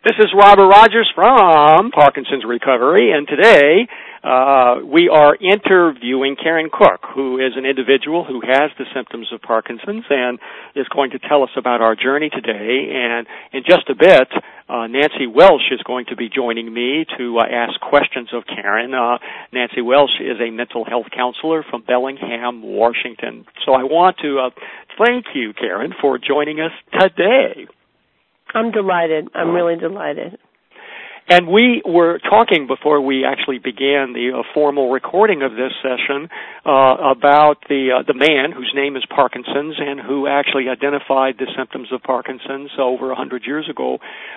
This is Robert Rogers from Parkinson's Recovery, and today we are interviewing Karen Cook, who is an individual who has the symptoms of Parkinson's and is going to tell us about our journey today. And in just a bit, Nancy Welsh is going to be joining me to ask questions of Karen. Nancy Welsh is a mental health counselor from Bellingham, Washington. So I want to thank you, Karen, for joining us today. I'm delighted. I'm really delighted. And we were talking before we actually began the formal recording of this session about the man whose name is Parkinson's and who actually identified the symptoms of Parkinson's over 100 years ago,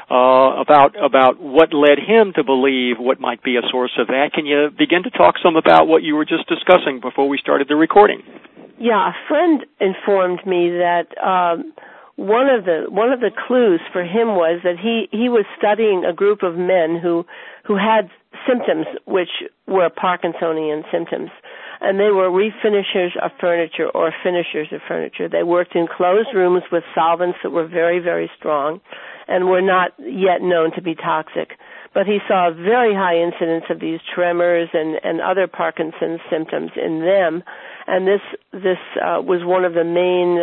about what led him to believe what might be a source of that. Can you begin to talk some about what you were just discussing before we started the recording? Yeah, a friend informed me that one of the clues for him was that he was studying a group of men who had symptoms which were Parkinsonian symptoms, and they were refinishers of furniture or finishers of furniture. They worked in closed rooms with solvents that were very, very strong and were not yet known to be toxic. But he saw a very high incidence of these tremors and other Parkinson's symptoms in them, and this was one of the main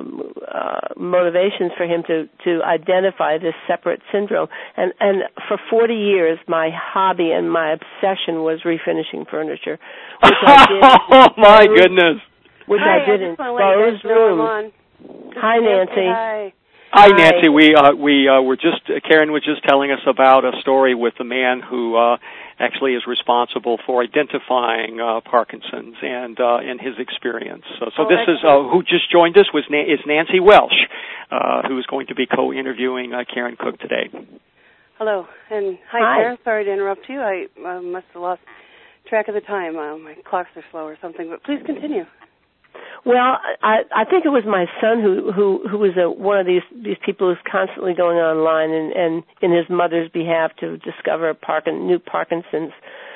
motivations for him to identify this separate syndrome. And for 40 years, my hobby and my obsession was refinishing furniture, which I did. Oh my goodness! Which I did in closed rooms. Hi, Nancy. Hi. Hi, Nancy. We were just, Karen was just telling us about a story with the man who actually is responsible for identifying Parkinson's and his experience. So this is who just joined us is Nancy Welsh, who is going to be co-interviewing Karen Cook today. Hello, and hi, Karen. Sorry to interrupt you. I must have lost track of the time. My clocks are slow or something, but please continue. Well, I think it was my son who was one of these people who's constantly going online and in his mother's behalf to discover new Parkinson's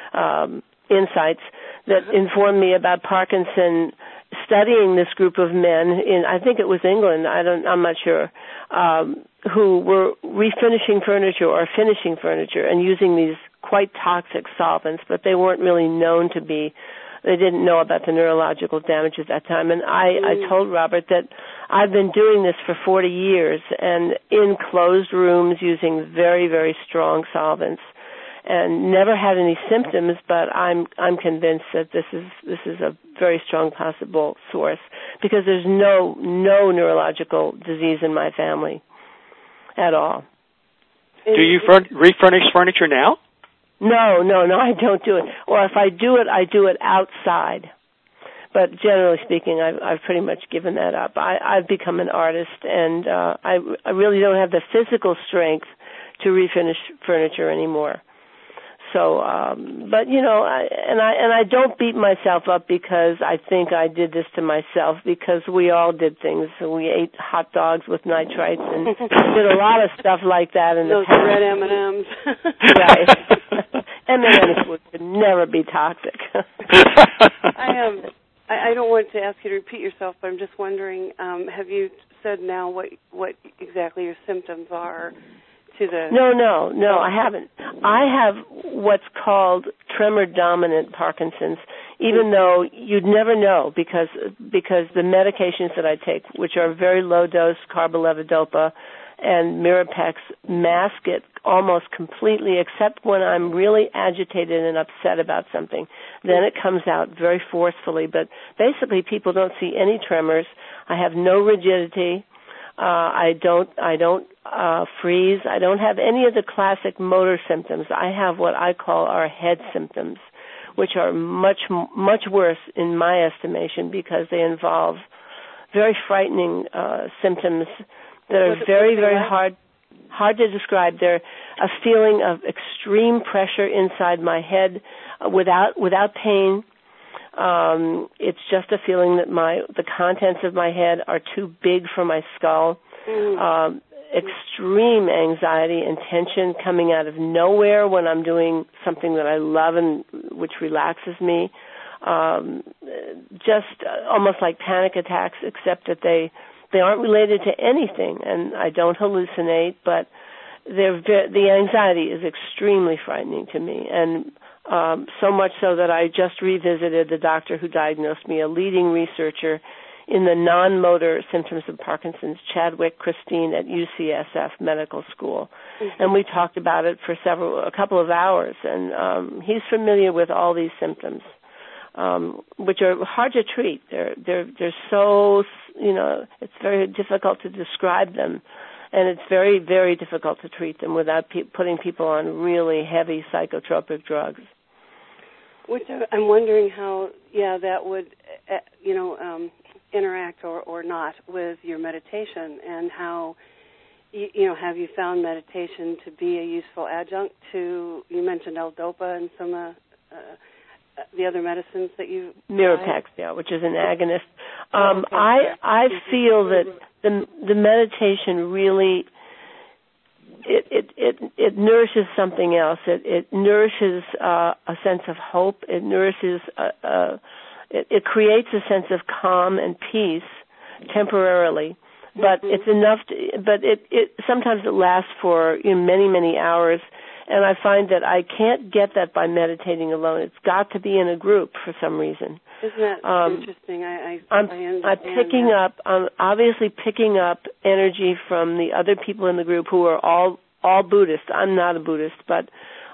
insights that informed me about Parkinson, studying this group of men in, I think it was England, I'm not sure, who were refinishing furniture or finishing furniture and using these quite toxic solvents, but they weren't really known to be. They didn't know about the neurological damage at that time. And I told Robert that I've been doing this for 40 years and in closed rooms using very, very strong solvents and never had any symptoms, but I'm convinced that this is a very strong possible source because there's no neurological disease in my family at all. Do you refurnish furniture now? No, I don't do it. Or if I do it outside. But generally speaking, I've pretty much given that up. I've become an artist, and I really don't have the physical strength to refinish furniture anymore. So, but I don't beat myself up because I think I did this to myself, because we all did things. We ate hot dogs with nitrites and did a lot of stuff like that in those the past. red M&Ms. Right. M&Ms would never be toxic. I don't want to ask you to repeat yourself, but I'm just wondering, have you said now what exactly your symptoms are? No, I haven't. I have what's called tremor-dominant Parkinson's, even though you'd never know because the medications that I take, which are very low-dose carbilevodopa and Mirapex, mask it almost completely, except when I'm really agitated and upset about something. Then it comes out very forcefully. But basically, people don't see any tremors. I have no rigidity. I don't freeze. I don't have any of the classic motor symptoms. I have what I call our head symptoms, which are much worse in my estimation because they involve very frightening symptoms that are very, very hard to describe. They're a feeling of extreme pressure inside my head without pain. It's just a feeling that the contents of my head are too big for my skull. Extreme anxiety and tension coming out of nowhere when I'm doing something that I love and which relaxes me. Just almost like panic attacks, except that they aren't related to anything, and I don't hallucinate, but the anxiety is extremely frightening to me, and so much so that I just revisited the doctor who diagnosed me, a leading researcher in the non-motor symptoms of Parkinson's, Chadwick Christine at UCSF Medical School. Mm-hmm. And we talked about it for a couple of hours, and he's familiar with all these symptoms, which are hard to treat. They're so, it's very difficult to describe them, and it's very, very difficult to treat them without putting people on really heavy psychotropic drugs. Which I'm wondering how, that would, interact or not with your meditation, and how, have you found meditation to be a useful adjunct to, you mentioned L-Dopa and some the other medicines that you... Mirapex, which is an agonist. I feel that the meditation really, it nourishes something else. It nourishes a sense of hope. It nourishes it creates a sense of calm and peace temporarily, but it's enough. But it sometimes it lasts for many, many hours, and I find that I can't get that by meditating alone. It's got to be in a group for some reason. Isn't that interesting? I'm obviously picking up energy from the other people in the group who are all Buddhist. I'm not a Buddhist, but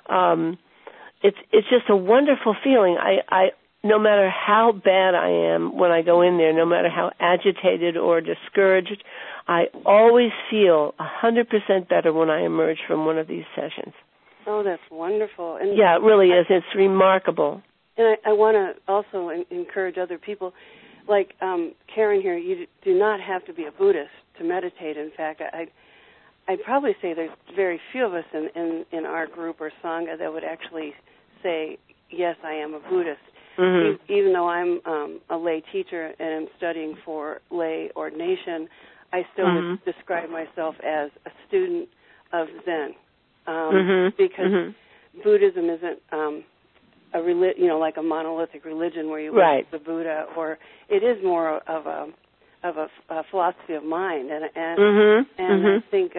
it's just a wonderful feeling. I no matter how bad I am when I go in there, no matter how agitated or discouraged, I always feel 100% better when I emerge from one of these sessions. Oh, that's wonderful. And yeah, it really is. It's remarkable. And I want to also encourage other people, like Karen here, you do not have to be a Buddhist to meditate. In fact, I'd probably say there's very few of us in our group or Sangha that would actually say, yes, I am a Buddhist. Mm-hmm. Even though I'm a lay teacher and am studying for lay ordination, I still would describe myself as a student of Zen, because Buddhism isn't like a monolithic religion where you worship the Buddha, or it is more of a philosophy of mind, and I think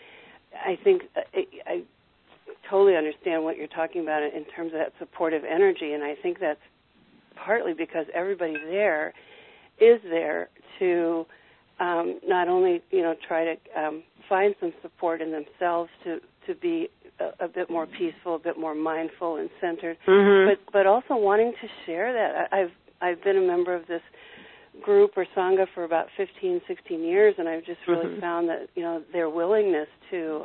I totally understand what you're talking about in terms of that supportive energy, and I think that's partly because everybody there is there to not only try to find some support in themselves to be a bit more peaceful, a bit more mindful and centered, but also wanting to share that. I've been a member of this group or Sangha for about 15, 16 years, and I've just really found that their willingness to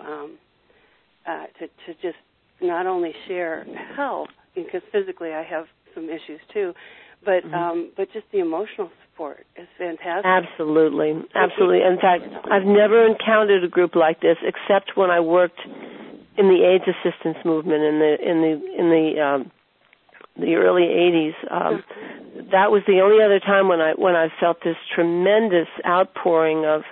just not only share health, because physically I have some issues too, but just the emotional support is fantastic. Absolutely. In fact, I've never encountered a group like this except when I worked in the AIDS assistance movement in the early 80s. That was the only other time when I felt this tremendous outpouring of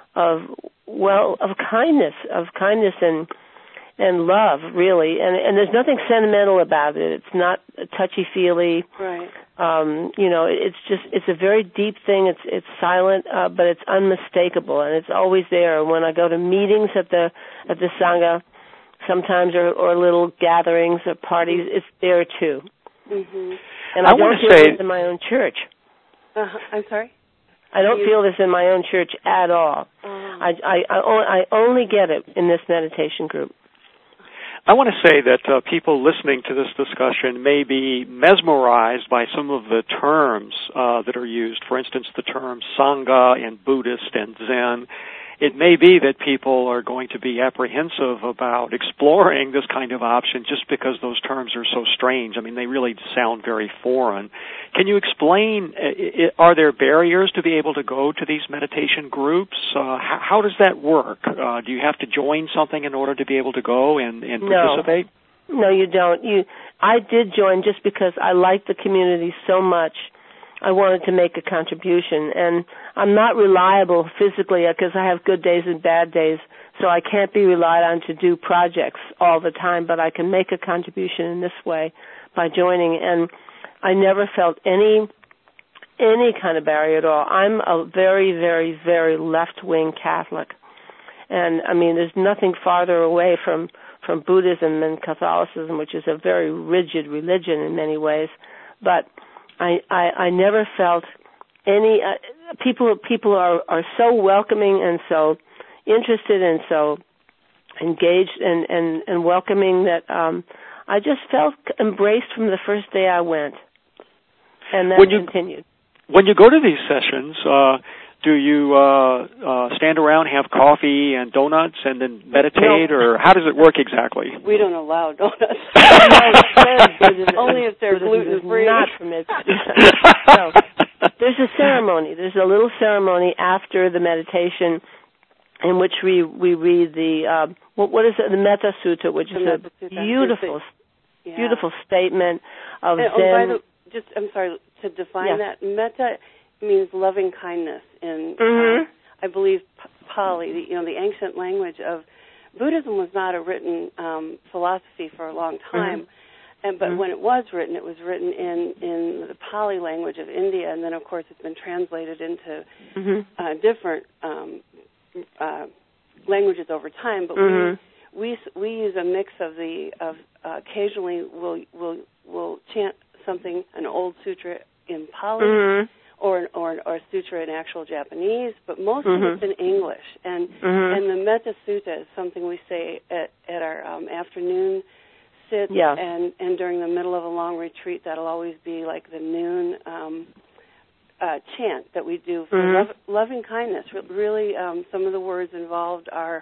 kindness and love, really. And there's nothing sentimental about it. It's not touchy-feely. Right. It's a very deep thing. It's silent, but it's unmistakable, and it's always there. And when I go to meetings at the Sangha, sometimes or little gatherings or parties, it's there too. Mm-hmm. And I don't feel this in my own church. I'm sorry? I don't feel this in my own church at all. I only get it in this meditation group. I want to say that people listening to this discussion may be mesmerized by some of the terms that are used. For instance, the terms Sangha and Buddhist and Zen. It may be that people are going to be apprehensive about exploring this kind of option just because those terms are so strange. I mean, they really sound very foreign. Can you explain, are there barriers to be able to go to these meditation groups? How does that work? Do you have to join something in order to be able to go and participate? No, you don't. I did join just because I like the community so much. I wanted to make a contribution, and I'm not reliable physically because I have good days and bad days, so I can't be relied on to do projects all the time, but I can make a contribution in this way by joining, and I never felt any kind of barrier at all. I'm a very, very, very left-wing Catholic, And I mean, there's nothing farther away from Buddhism than Catholicism, which is a very rigid religion in many ways. But I never felt any people are so welcoming and so interested and so engaged and welcoming that I just felt embraced from the first day I went, and that continued. When you go to these sessions, do you stand around, have coffee and donuts, and then meditate, or how does it work exactly? We don't allow donuts. Only if they're gluten-free. Not permitted. So, there's a ceremony. There's a little ceremony after the meditation in which we read the what is it? The Metta Sutta, which is a beautiful statement of Zen. I'm sorry to define that. Metta means loving kindness in I believe Pali, the ancient language of Buddhism. Was not a written philosophy for a long time. But when it was written in the Pali language of India, and then of course it's been translated into different languages over time. But we use a mix of occasionally we'll chant something, an old sutra in Pali, or a sutra in actual Japanese, but most of it's in English. And the Metta Sutta is something we say at our afternoon sit, and during the middle of a long retreat. That'll always be like the noon chant that we do for loving kindness. Really, some of the words involved are,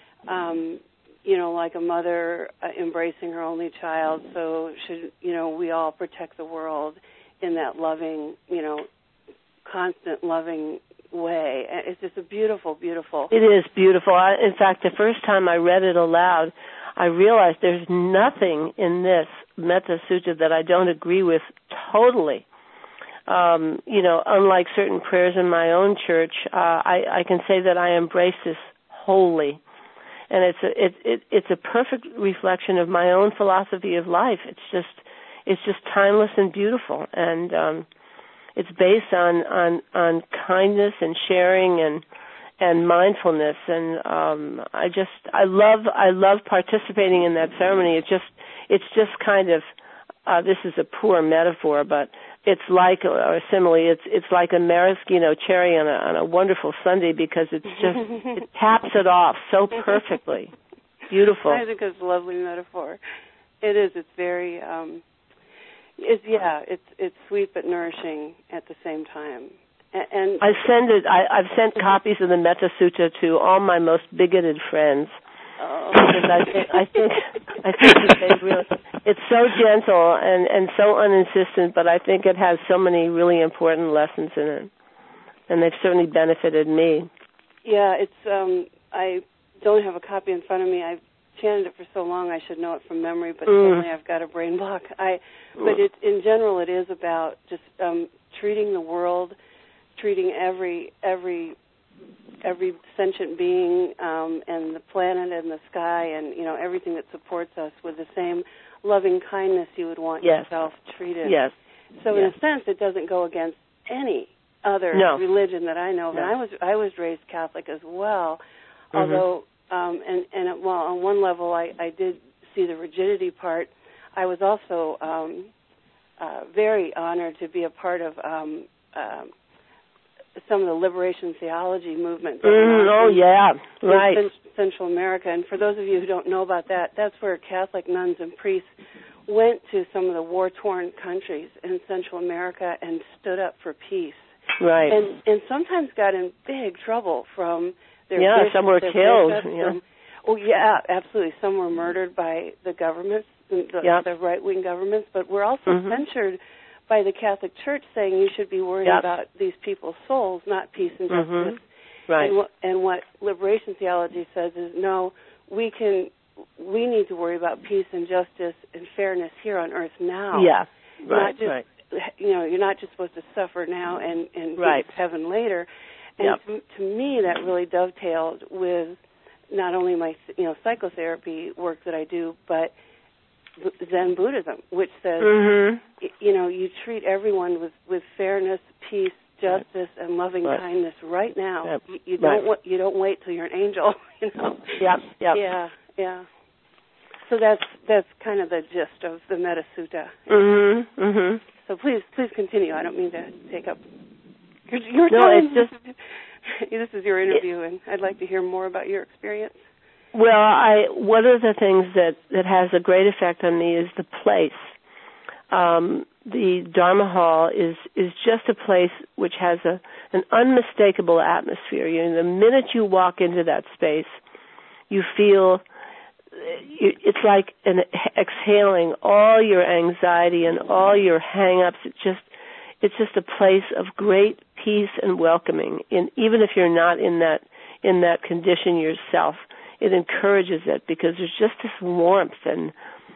like a mother embracing her only child. So should we all protect the world in that loving, constant loving way. It's just a beautiful, beautiful. It is beautiful. In fact, the first time I read it aloud, I realized there's nothing in this Metta Sutta that I don't agree with totally. Unlike certain prayers in my own church, I can say that I embrace this wholly. And it's a perfect reflection of my own philosophy of life. It's just timeless and beautiful, and it's based on kindness and sharing and mindfulness. And I love participating in that ceremony. It's just kind of this is a poor metaphor, but it's like a simile. It's like a maraschino cherry on a wonderful sundae, because it taps it off so perfectly. Beautiful. I think it's a lovely metaphor. It is. It's very. It's sweet but nourishing at the same time. And I've sent copies of the Metta Sutta to all my most bigoted friends. Because I think they really, it's so gentle and so uninsistent, but I think it has so many really important lessons in it, and they've certainly benefited me. Yeah, it's. I don't have a copy in front of me. I've chanted it for so long, I should know it from memory, but suddenly I've got a brain block. But in general, it is about just treating the world, treating every sentient being and the planet and the sky and everything that supports us with the same loving kindness you would want yourself treated. Yes. So in a sense, it doesn't go against any other religion that I know of. And I was raised Catholic as well, although on one level I did see the rigidity part. I was also very honored to be a part of some of the liberation theology movement. Right. In Central America. And for those of you who don't know about that, that's where Catholic nuns and priests went to some of the war-torn countries in Central America and stood up for peace. Right. And sometimes got in big trouble from their bishops. Some were killed. Absolutely. Some were murdered by the governments, the right-wing governments, but were also censured by the Catholic Church, saying you should be worried about these people's souls, not peace and justice. Right. And what liberation theology says is, no, we need to worry about peace and justice and fairness here on earth now. Yeah. Right. You're not just supposed to suffer now and get to heaven later. And to me, that really dovetailed with not only my psychotherapy work that I do, but Zen Buddhism, which says you treat everyone with fairness, peace, justice and loving kindness right now. Yep. You don't wait till you're an angel. You know. Yep. Yeah. So that's kind of the gist of the Metta Sutta. Mm-hmm. Mm-hmm. So please continue. I don't mean to take up your time. No, it's just this is your interview, and I'd like to hear more about your experience. Well, one of the things that has a great effect on me is the place. The Dharma Hall is just a place which has an unmistakable atmosphere. The minute you walk into that space, you feel it's like exhaling all your anxiety and all your hang-ups. It's just a place of great peace and welcoming. Even if you're not in that condition yourself, it encourages it because there's just this warmth and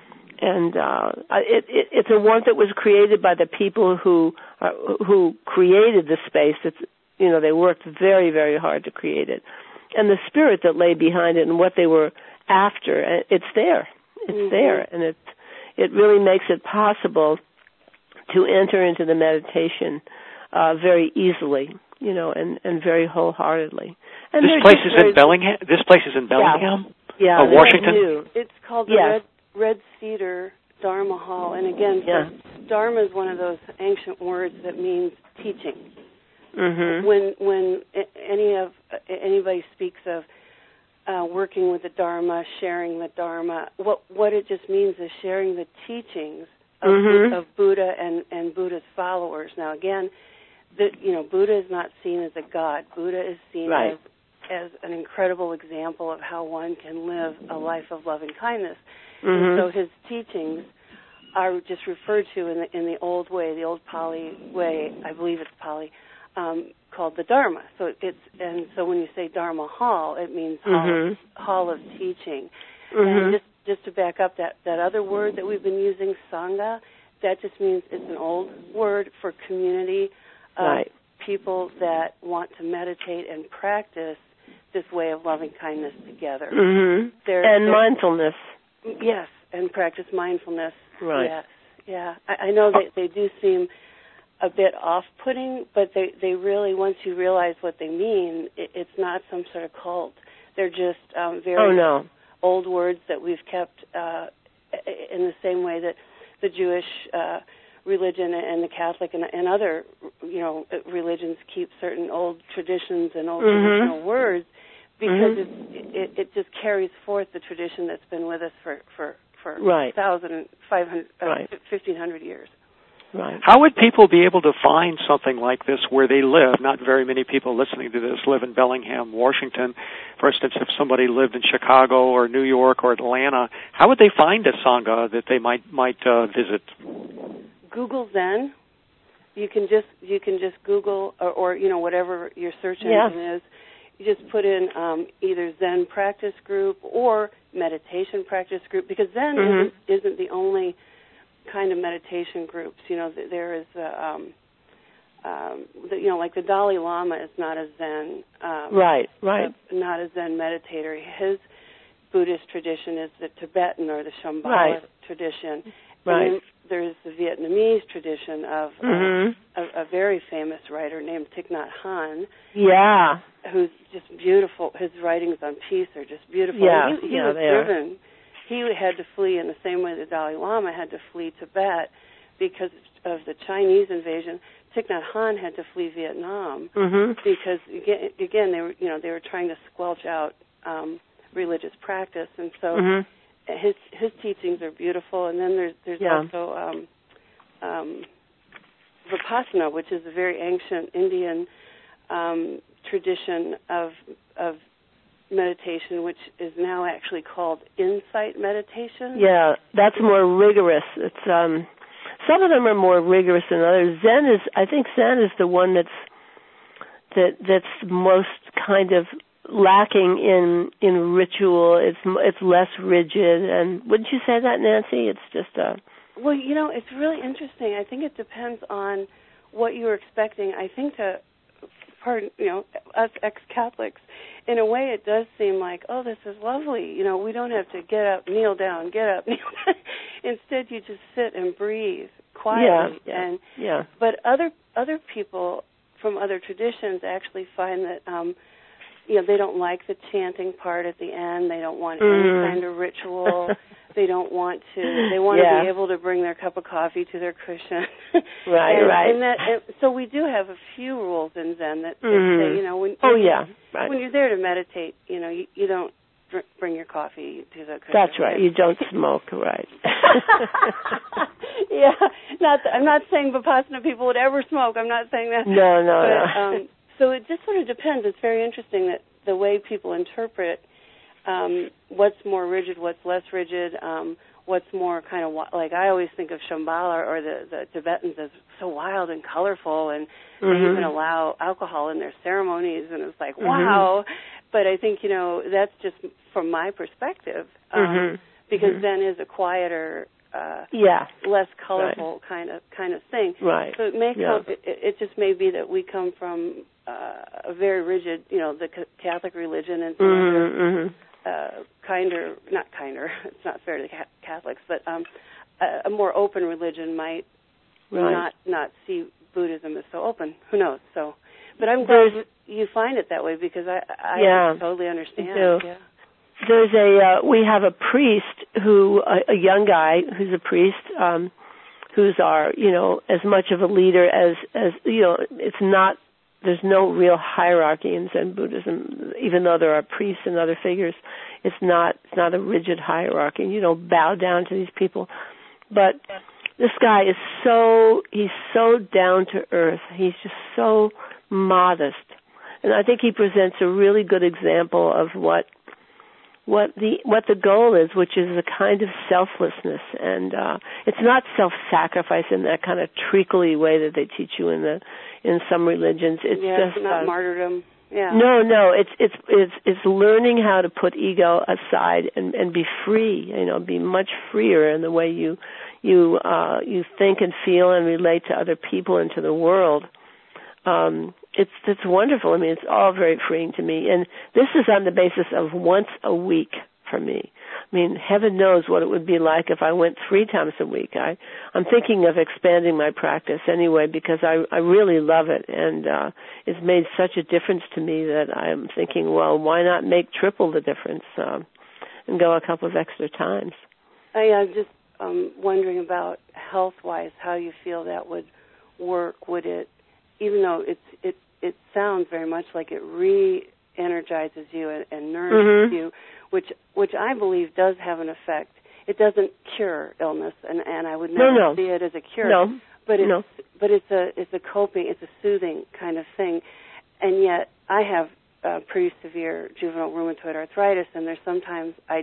it's a warmth that was created by the people who created the space. They worked very, very hard to create it, and the spirit that lay behind it and what they were after. It's there. It's there, and it really makes it possible to enter into the meditation very easily, and very wholeheartely. And this place is in Bellingham. This place is in Bellingham. Yeah, Washington. It's called the Red Cedar Dharma Hall, and again, Dharma is one of those ancient words that means teaching. Mm-hmm. When anybody speaks of working with the Dharma, sharing the Dharma, what it just means is sharing the teachings of Buddha and Buddha's followers. Now, again, Buddha is not seen as a god. Buddha is seen as an incredible example of how one can live a life of loving kindness. And so his teachings are just referred to in the old way, the old Pali way, I believe it's Pali, called the Dharma. So when you say Dharma Hall, it means hall of teaching. And just to back up that other word that we've been using, Sangha, that just means it's an old word for community of people that want to meditate and practice this way of loving kindness together. And mindfulness. Yes, and practice mindfulness. Right. Yes. Yeah. I know they do seem a bit off-putting, but they really, once you realize what they mean, it's not some sort of cult. They're just very old words that we've kept in the same way that the Jewish religion and the Catholic and other religions keep certain old traditions and old traditional words, because it just carries forth the tradition that's been with us for 1,500 years. Right. How would people be able to find something like this where they live? Not very many people listening to this live in Bellingham, Washington. For instance, if somebody lived in Chicago or New York or Atlanta, how would they find a Sangha that they might visit? Google Zen. You can just Google or whatever your search engine is. You just put in either Zen practice group or meditation practice group, because Zen isn't the only kind of meditation groups. There is like the Dalai Lama is not a Zen not a Zen meditator. His Buddhist tradition is the Tibetan or the Shambhala tradition. And then there's the Vietnamese tradition of a very famous writer named Thich Nhat Hanh. Yeah. Who's just beautiful. His writings on peace are just beautiful. Yeah. He was driven. He had to flee in the same way the Dalai Lama had to flee Tibet because of the Chinese invasion. Thich Nhat Hanh had to flee Vietnam because again they were trying to squelch out religious practice, and so his teachings are beautiful. And then there's also Vipassana, which is a very ancient Indian tradition of meditation, which is now actually called insight meditation. Yeah, that's more rigorous. It's some of them are more rigorous than others. I think Zen is the one that's most kind of lacking in ritual. It's less rigid. And wouldn't you say that, Nancy? It's just well, it's really interesting. I think it depends on what you're expecting. I think us ex-Catholics, in a way it does seem like, oh, this is lovely. We don't have to get up, kneel down, get up, kneel down. Instead, you just sit and breathe quietly. But other people, from other traditions actually find that they don't like the chanting part at the end. They don't want any kind of ritual. They don't want to. They want to be able to bring their cup of coffee to their cushion. Right. And so we do have a few rules in Zen that say, when you're there to meditate, you don't bring your coffee to the cushion. That's right. You don't smoke, right? I'm not saying Vipassana people would ever smoke. I'm not saying that. No. So it just sort of depends. It's very interesting that the way people interpret what's more rigid, what's less rigid, what's more kind of like I always think of Shambhala or the Tibetans as so wild and colorful, and they even allow alcohol in their ceremonies, and it's like, wow. But I think, that's just from my perspective, because Zen is a quieter, less colorful kind of thing. Right. So it may come, it just may be that we come from a very rigid, the Catholic religion and some other not kinder, it's not fair to Catholics, but a more open religion might not see Buddhism as so open. Who knows? So, but I'm glad you find it that way, because I totally understand. Yeah. There's we have a priest a young guy who's a priest, who's our, as much of a leader as it's not, there's no real hierarchy in Zen Buddhism, even though there are priests and other figures. It's not a rigid hierarchy. You don't bow down to these people. But this guy is he's so down to earth. He's just so modest. And I think he presents a really good example of what the goal is, which is a kind of selflessness, and it's not self-sacrifice in that kind of treacly way that they teach you in some religions. It's just not martyrdom. Yeah. No. It's learning how to put ego aside and be free. Be much freer in the way you think and feel and relate to other people and to the world. It's wonderful. It's all very freeing to me. And this is on the basis of once a week for me. Heaven knows what it would be like if I went 3 times a week. I'm thinking of expanding my practice anyway, because I really love it. And it's made such a difference to me that I'm thinking, well, why not make triple the difference and go a couple of extra times? I'm just wondering about health-wise, how you feel that would work. Would it, even though it sounds very much like it re-energizes you and nourishes you, which I believe does have an effect. It doesn't cure illness, and I would never see it as a cure. No. But it's a coping, it's a soothing kind of thing. And yet I have pretty severe juvenile rheumatoid arthritis, and there's sometimes I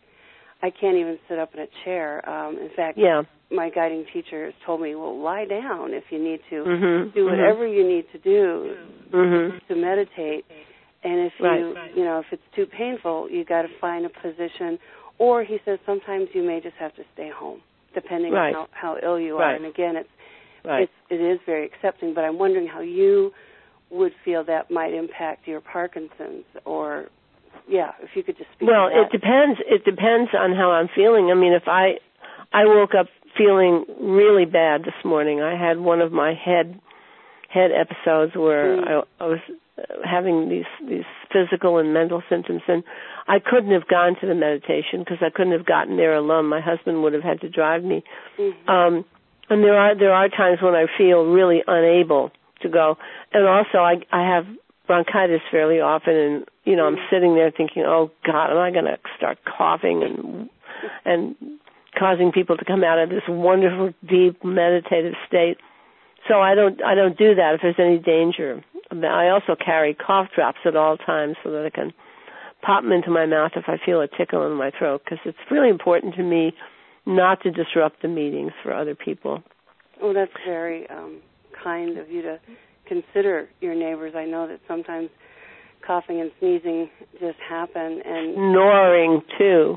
can't even sit up in a chair. In fact, my guiding teacher has told me, well, lie down if you need to. Do whatever you need to do to meditate. And if if it's too painful, you got to find a position. Or he says sometimes you may just have to stay home, depending on how ill you are. And again, it is very accepting. But I'm wondering how you would feel that might impact your Parkinson's, or if you could just speak. Well, to that. it depends. It depends on how I'm feeling. If I woke up feeling really bad this morning. I had one of my head episodes where I was having these physical and mental symptoms, and I couldn't have gone to the meditation because I couldn't have gotten there alone. My husband would have had to drive me. And there are times when I feel really unable to go. And also I have bronchitis fairly often, and I'm sitting there thinking, oh God, am I going to start coughing and causing people to come out of this wonderful, deep, meditative state? So I don't do that if there's any danger. I also carry cough drops at all times so that I can pop them into my mouth if I feel a tickle in my throat, because it's really important to me not to disrupt the meetings for other people. Oh, that's very kind of you to consider your neighbors. I know that sometimes coughing and sneezing just happen, and snoring too.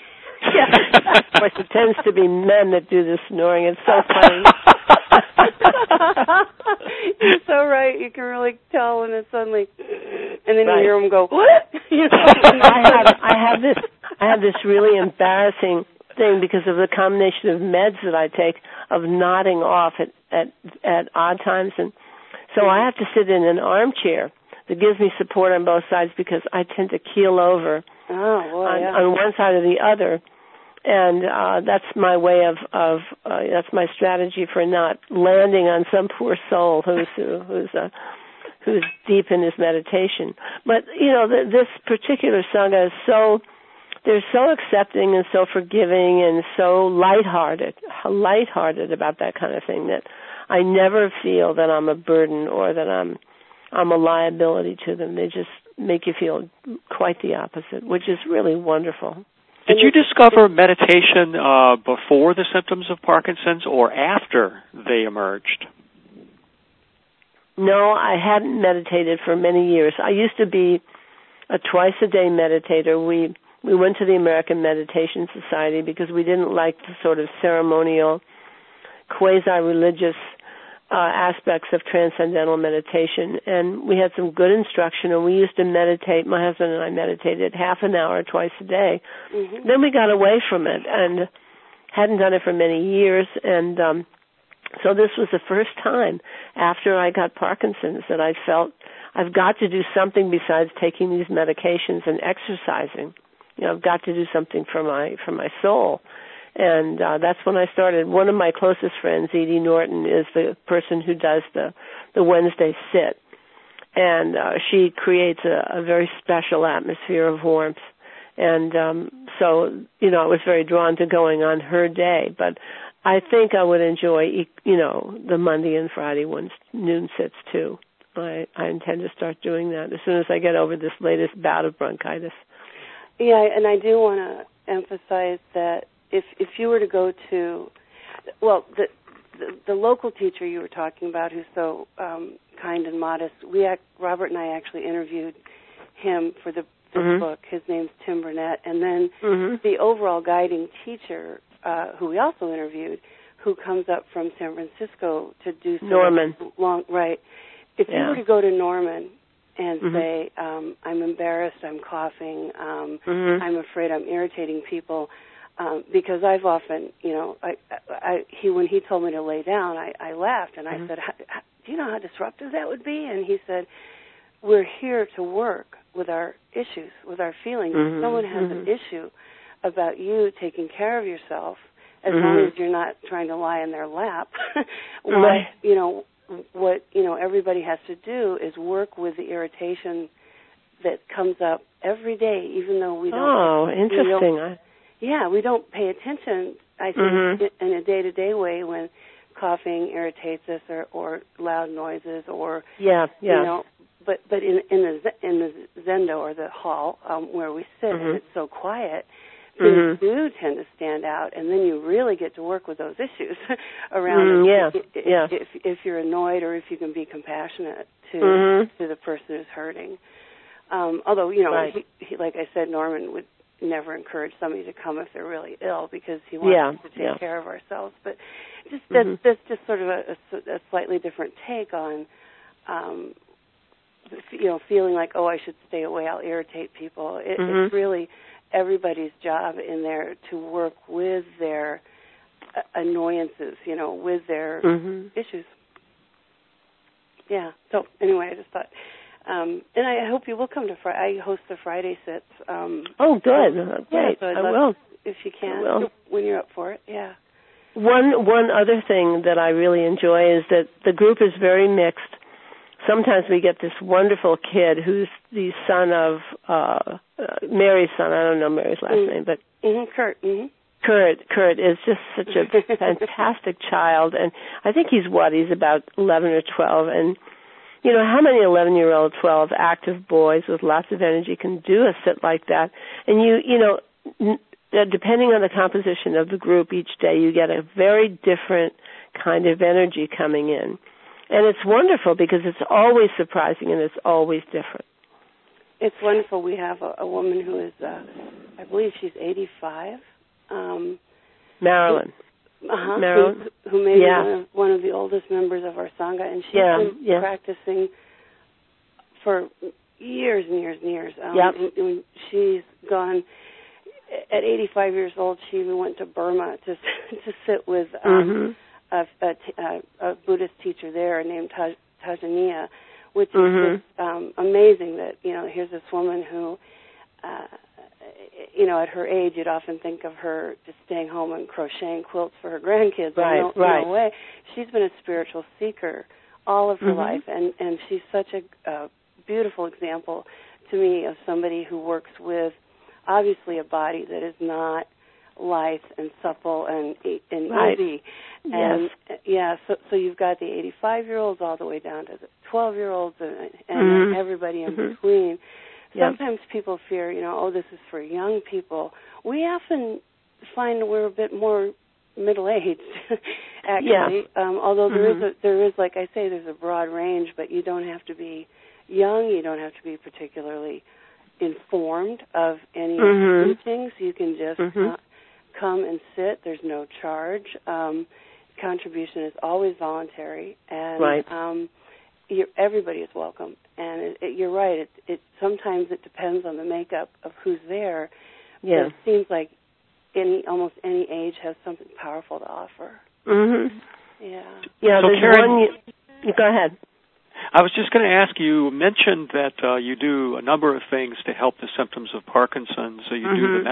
Of course, it tends to be men that do the snoring. It's so funny. You're so right. You can really tell when it's suddenly, and then you hear them go, "What?" I have this really embarrassing thing because of the combination of meds that I take of nodding off at odd times, and So I have to sit in an armchair that gives me support on both sides because I tend to keel over on one side or the other. And that's my way of that's my strategy for not landing on some poor soul who's deep in his meditation. But this particular sangha is they're so accepting and so forgiving and so lighthearted about that kind of thing that I never feel that I'm a burden or that I'm a liability to them. They just make you feel quite the opposite, which is really wonderful. Did you discover meditation before the symptoms of Parkinson's or after they emerged? No, I hadn't meditated for many years. I used to be a twice-a-day meditator. We went to the American Meditation Society because we didn't like the sort of ceremonial, quasi-religious aspects of transcendental meditation. And we had some good instruction, and we used to meditate. My husband and I meditated half an hour twice a day. Mm-hmm. Then we got away from it and hadn't done it for many years. And so this was the first time after I got Parkinson's that I felt I've got to do something besides taking these medications and exercising. I've got to do something for my soul. And that's when I started. One of my closest friends, Edie Norton, is the person who does the Wednesday sit. And she creates a very special atmosphere of warmth. And so, I was very drawn to going on her day. But I think I would enjoy, the Monday and Friday noon sits too. I intend to start doing that as soon as I get over this latest bout of bronchitis. Yeah, and I do want to emphasize that if you were to go to, the local teacher you were talking about, who's so kind and modest, Robert and I actually interviewed him for this book. His name's Tim Burnett, and then the overall guiding teacher, who we also interviewed, who comes up from San Francisco to do Norman. If you were to go to Norman and say, I'm embarrassed, I'm coughing, I'm afraid I'm irritating people, because I've often, when he told me to lay down, I laughed and I said, do you know how disruptive that would be? And he said, we're here to work with our issues, with our feelings. If someone has an issue about you taking care of yourself, as long as you're not trying to lie in their lap, what everybody has to do is work with the irritation that comes up every day, even though we don't. Oh, interesting. We don't pay attention, I think, in a day-to-day way when coughing irritates us or loud noises or But in the zendo or the hall where we sit, and it's so quiet, things do tend to stand out, and then you really get to work with those issues around if you're annoyed or if you can be compassionate to the person who's hurting. Although, he, like I said, Norman would never encourage somebody to come if they're really ill because he wants us to take care of ourselves. But that's just sort of a slightly different take on, feeling like, I should stay away, I'll irritate people. It's really everybody's job in there to work with their annoyances, with their issues. Yeah. So anyway, I just thought, and I hope you will come to Friday. I host the Friday sits. Good. Great. So I will. If you can, when you're up for it. Yeah. One other thing that I really enjoy is that the group is very mixed. Sometimes we get this wonderful kid who's the son of Mary's son. I don't know Mary's last name, but Kurt. Kurt is just such a fantastic child, and I think he's about 11 or 12. And how many 11-year-old, 12 active boys with lots of energy can do a sit like that? And depending on the composition of the group each day, you get a very different kind of energy coming in. And it's wonderful because it's always surprising and it's always different. It's wonderful. We have a woman who is, I believe she's 85. Marilyn. Marilyn. Who may be one of the oldest members of our Sangha. And she's been practicing for years and years and years. And she's gone, at 85 years old, she even went to Burma to sit with a Buddhist teacher there named Tajania, which is just amazing that, here's this woman who, at her age, you'd often think of her just staying home and crocheting quilts for her grandkids. Right, no way. She's been a spiritual seeker all of her life, and she's such a beautiful example to me of somebody who works with, obviously, a body that is not lithe and supple and easy. And so you've got the 85-year-olds all the way down to the 12-year-olds and everybody in between. Sometimes people fear, this is for young people. We often find we're a bit more middle-aged, actually. Although there is, like I say, there's a broad range, but you don't have to be young. You don't have to be particularly informed of any teachings. You can just come and sit. There's no charge. Contribution is always voluntary, and everybody is welcome. And you're right. Sometimes it depends on the makeup of who's there. Yeah. It seems like almost any age has something powerful to offer. Yeah. Yeah. So there's Karen, you go ahead. I was just going to ask you mentioned that you do a number of things to help the symptoms of Parkinson's. So you do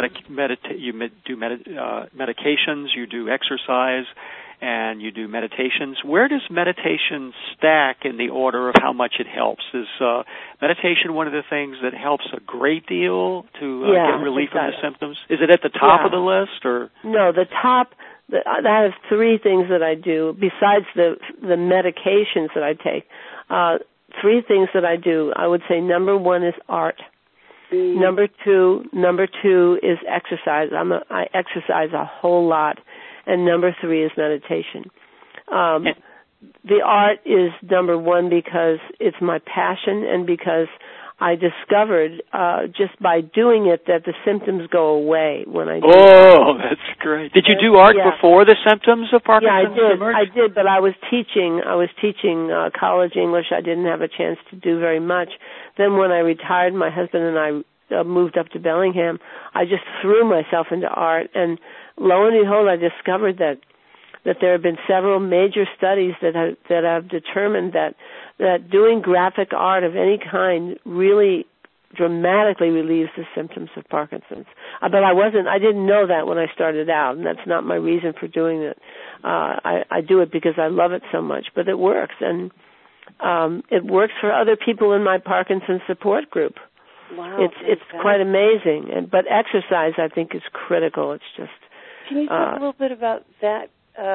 medications, you do exercise, and you do meditations. Where does meditation stack in the order of how much it helps? Is meditation one of the things that helps a great deal to get relief from the symptoms? Is it at the top of the list, or no? The top. I have three things that I do besides the medications that I take. Three things that I do. I would say number one is art. Number two is exercise. I exercise a whole lot. And number three is meditation. The art is number one because it's my passion and because I discovered just by doing it that the symptoms go away when I do it. Oh, that's great. Did you do art before the symptoms of Parkinson's emerged? I did, but I was teaching college English. I didn't have a chance to do very much. Then when I retired, my husband and I moved up to Bellingham. I just threw myself into art, and lo and behold, I discovered that there have been several major studies that have determined that doing graphic art of any kind really dramatically relieves the symptoms of Parkinson's. But I didn't know that when I started out, and that's not my reason for doing it. I do it because I love it so much, but it works, and it works for other people in my Parkinson's support group. Wow, it's quite amazing. But exercise, I think, is critical. It's just. Can you talk a little bit about that?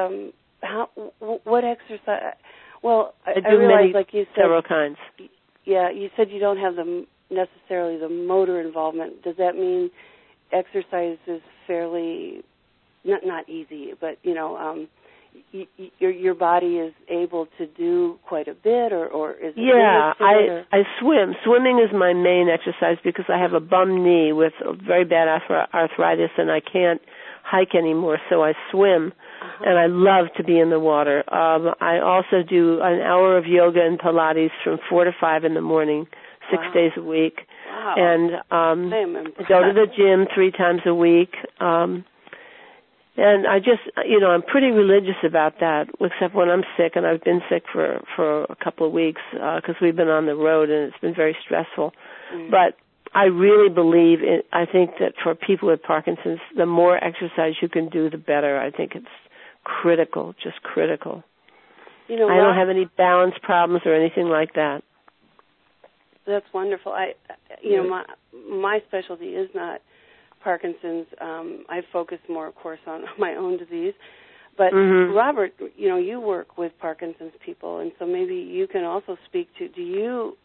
What exercise? Well, I realize, like you said, several kinds. Yeah, you said you don't have necessarily the motor involvement. Does that mean exercise is fairly not easy, but your body is able to do quite a bit, or is it? Yeah, I swim. Swimming is my main exercise because I have a bum knee with very bad arthritis, and I can't hike anymore, so I swim, and I love to be in the water. I also do an hour of yoga and Pilates from 4 to 5 in the morning, 6 days a week, and go to the gym 3 times a week. And I just, I'm pretty religious about that, except when I'm sick, and I've been sick for a couple of weeks because we've been on the road, and it's been very stressful. But I really believe I think that for people with Parkinson's, the more exercise you can do, the better. I think it's critical, just critical. I don't have any balance problems or anything like that. That's wonderful. My specialty is not Parkinson's. I focus more, of course, on my own disease. But Robert, you work with Parkinson's people, and so maybe you can also speak to. Do you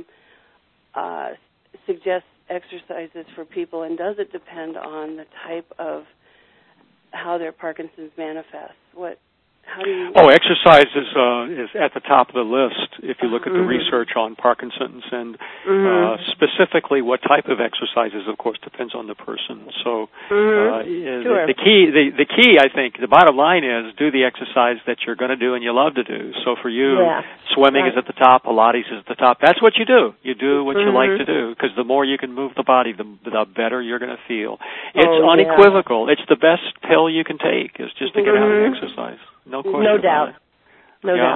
suggest exercises for people, and does it depend on the type of how their Parkinson's manifests? How do you? Exercise is at the top of the list if you look at the research on Parkinson's, and specifically what type of exercises, of course, depends on the person. So the key, I think, the bottom line is do the exercise that you're going to do and you love to do. So for you, swimming is at the top, Pilates is at the top. That's what you do. You do what you like to do, because the more you can move the body, the better you're going to feel. It's unequivocal. It's the best pill you can take, is just to get out and exercise. No question. No doubt. No doubt.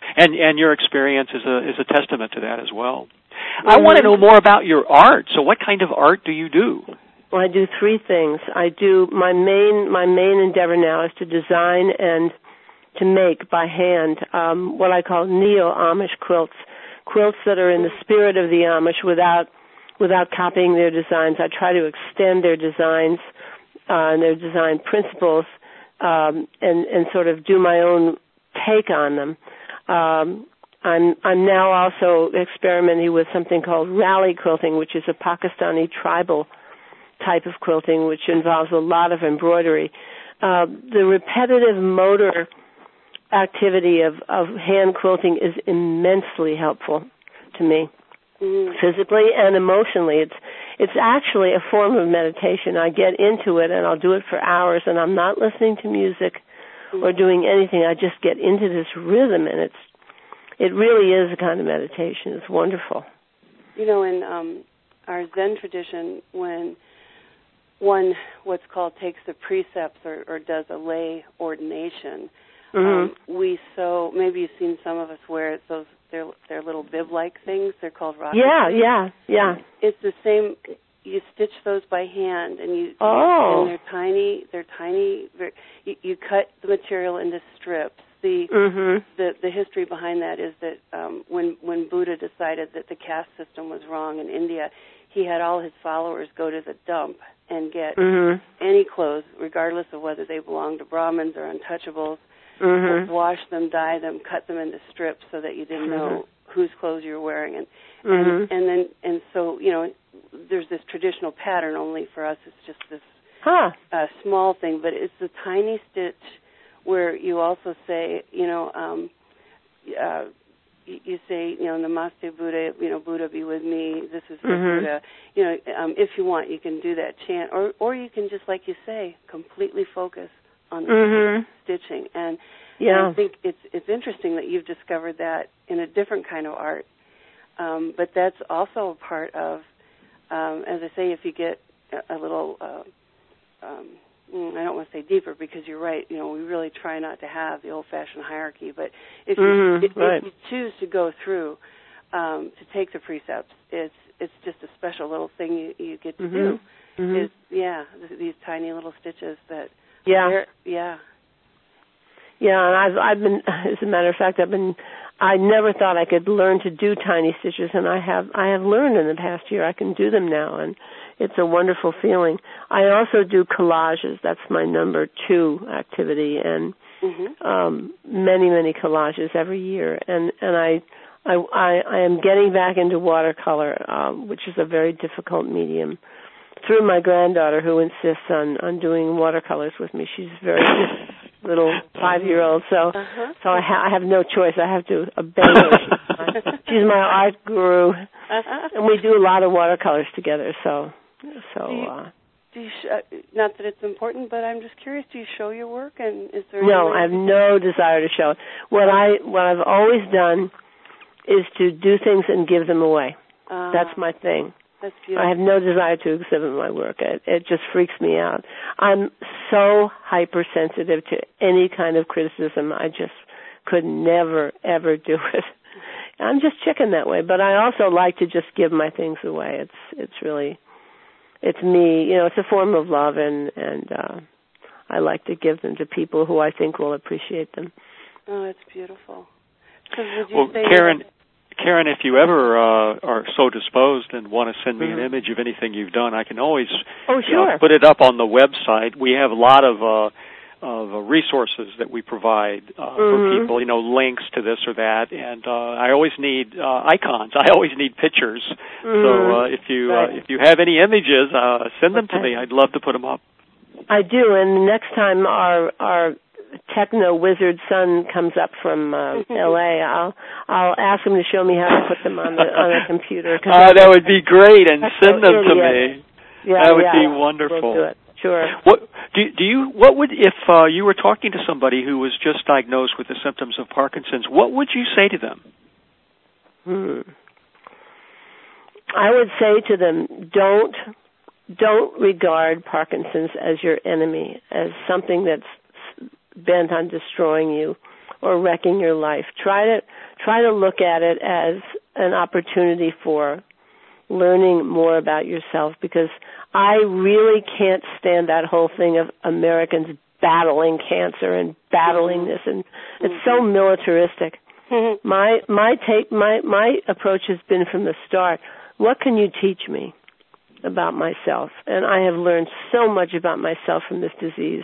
And your experience is a testament to that as well. I want to know more about your art. So what kind of art do you do? Well, I do three things. I do my main endeavor now is to design and to make by hand what I call neo-Amish quilts that are in the spirit of the Amish without copying their designs. I try to extend their designs and their design principles and sort of do my own take on them. I'm now also experimenting with something called rally quilting, which is a Pakistani tribal type of quilting, which involves a lot of embroidery. The repetitive motor activity of hand quilting is immensely helpful to me, physically and emotionally. It's actually a form of meditation. I get into it and I'll do it for hours, and I'm not listening to music or doing anything. I just get into this rhythm, and it really is a kind of meditation. It's wonderful. You know, in our Zen tradition, when one, what's called, takes the precepts or does a lay ordination, we sew, maybe you've seen some of us wear those, they're little bib-like things. They're called rockets. Yeah. It's the same. You stitch those by hand, and and they're tiny. You cut the material into strips. The history behind that is that when Buddha decided that the caste system was wrong in India, he had all his followers go to the dump and get any clothes, regardless of whether they belonged to Brahmins or untouchables, wash them, dye them, cut them into strips so that you didn't know whose clothes you were wearing, and so there's this traditional pattern. Only for us, it's just this small thing, but it's a tiny stitch where you also say, you say, Namaste Buddha, Buddha be with me, this is for Buddha. If you want, you can do that chant, or you can just, like you say, completely focus on the stitching. And I think it's interesting that you've discovered that in a different kind of art. But that's also a part of, as I say, if you get a little, I don't want to say deeper, because you're right, we really try not to have the old-fashioned hierarchy, but if you choose to go through, to take the precepts, it's just a special little thing you get to do. Is these tiny little stitches that and I've been, as a matter of fact, I never thought I could learn to do tiny stitches, and I have learned in the past year. I can do them now, and it's a wonderful feeling. I also do collages. That's my number 2 activity, and many collages every year. And I am getting back into watercolor, which is a very difficult medium, through my granddaughter, who insists on doing watercolors with me. She's very little 5-year-old, so I have no choice. I have to obey her. She's my art guru, and we do a lot of watercolors together. So do you not that it's important, but I'm just curious. Do you show your work? And is there no? I have no desire to show it. What I've always done is to do things and give them away. That's my thing. That's beautiful. I have no desire to exhibit my work. It just freaks me out. I'm so hypersensitive to any kind of criticism. I just could never, ever do it. I'm just chicken that way. But I also like to just give my things away. It's really, it's me. It's a form of love, and I like to give them to people who I think will appreciate them. Oh, it's beautiful. Well, Karen, if you ever are so disposed and want to send me an image of anything you've done, I can always put it up on the website. We have a lot of resources that we provide for people, links to this or that, and I always need icons. I always need pictures. So if you have any images, send them to me. I'd love to put them up. I do, and the next time our techno wizard son comes up from L.A., I'll ask him to show me how to put them on a computer. That would be great, and send them to me. That would be wonderful. We'll do it. Sure. What would, if you were talking to somebody who was just diagnosed with the symptoms of Parkinson's, what would you say to them? I would say to them, don't regard Parkinson's as your enemy, as something that's bent on destroying you or wrecking your life. Try try to look at it as an opportunity for learning more about yourself, because I really can't stand that whole thing of Americans battling cancer and battling this, and it's so militaristic. My approach has been from the start, what can you teach me about myself? And I have learned so much about myself from this disease.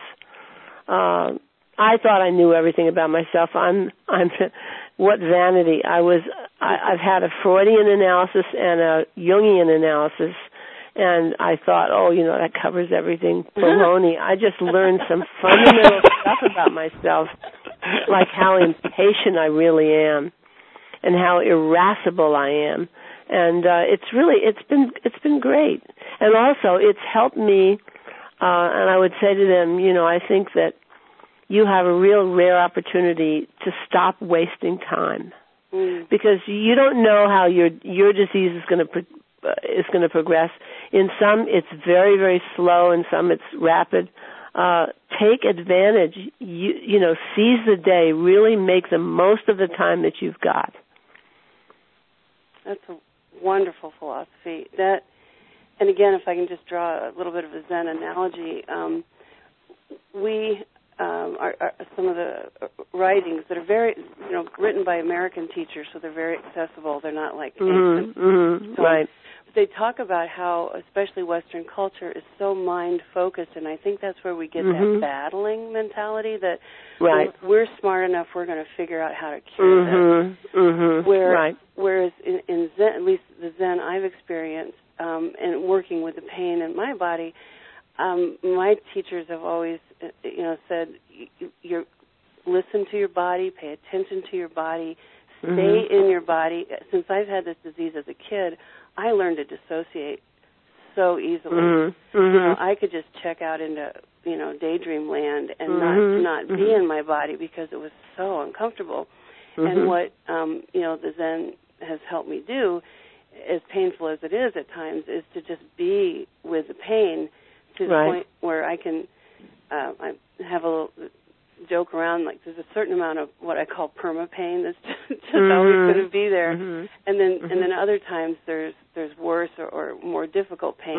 I thought I knew everything about myself. I'm what vanity. I've had a Freudian analysis and a Jungian analysis, and I thought, that covers everything. Baloney. I just learned some fundamental stuff about myself, like how impatient I really am, and how irascible I am, and it's been great. And also, it's helped me. And I would say to them, I think that you have a real rare opportunity to stop wasting time, because you don't know how your disease is going to progress. In some, it's very, very slow. In some, it's rapid. Take advantage. Seize the day. Really make the most of the time that you've got. That's a wonderful philosophy. And again, if I can just draw a little bit of a Zen analogy, some of the writings that are very, written by American teachers, so they're very accessible. They're not like ancient. Right. But they talk about how, especially Western culture, is so mind-focused, and I think that's where we get that battling mentality that we're smart enough, we're going to figure out how to cure this. Whereas in Zen, at least the Zen I've experienced, and working with the pain in my body, my teachers have always, said, you listen to your body, pay attention to your body, stay in your body. Since I've had this disease as a kid, I learned to dissociate so easily. I could just check out into, daydream land and not be in my body because it was so uncomfortable. And what, the Zen has helped me do, as painful as it is at times, is to just be with the pain to the point where I can I have a little joke around, like there's a certain amount of what I call perma pain that's just always going to be there, and then other times there's worse or more difficult pain,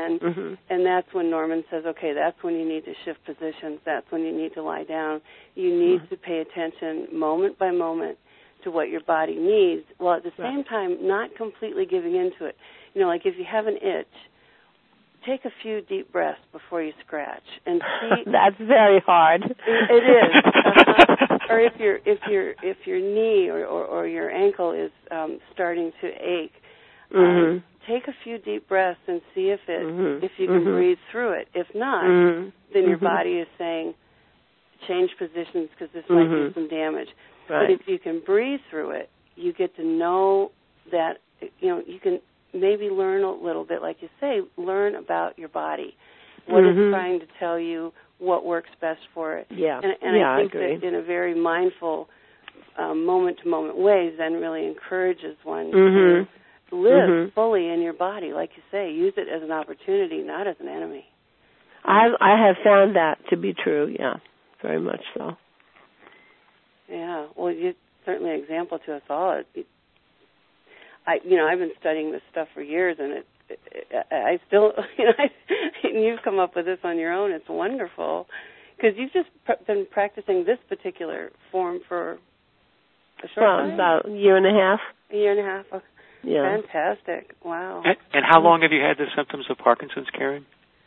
and that's when Norman says, okay, that's when you need to shift positions, that's when you need to lie down, you need to pay attention moment by moment to what your body needs, while at the same time not completely giving into it. Like if you have an itch, take a few deep breaths before you scratch and see. That's very hard. It is. Or if your knee or your ankle is starting to ache, take a few deep breaths and see if you can breathe through it. If not, then your body is saying, change positions because this might do some damage. But if you can breathe through it, you get to know that you can maybe learn a little bit, like you say, learn about your body, what it's trying to tell you, what works best for it. Yeah. And I think that in a very mindful, moment-to-moment way, Zen really encourages one to live fully in your body, like you say. Use it as an opportunity, not as an enemy. I have found that to be true, very much so. Yeah, well, you're certainly an example to us all. I've been studying this stuff for years, and I still, and you've come up with this on your own. It's wonderful, because you've just been practicing this particular form for a short time. About a year and a half. A year and a half. Yeah. Fantastic. Wow. And how long have you had the symptoms of Parkinson's, Karen?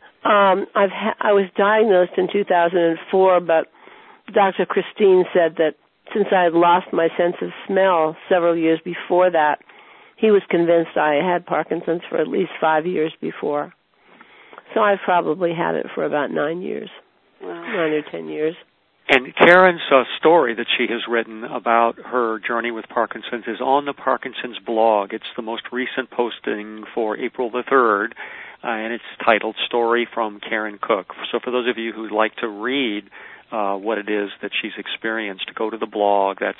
I was diagnosed in 2004, but Dr. Christine said that since I had lost my sense of smell several years before that, he was convinced I had Parkinson's for at least 5 years before. So I've probably had it for about 9 years, 9 or 10 years. And Karen's story that she has written about her journey with Parkinson's is on the Parkinson's blog. It's the most recent posting for April the 3rd, and it's titled Story from Karen Cook. So for those of you who'd like to read what it is that she's experienced, go to the blog. That's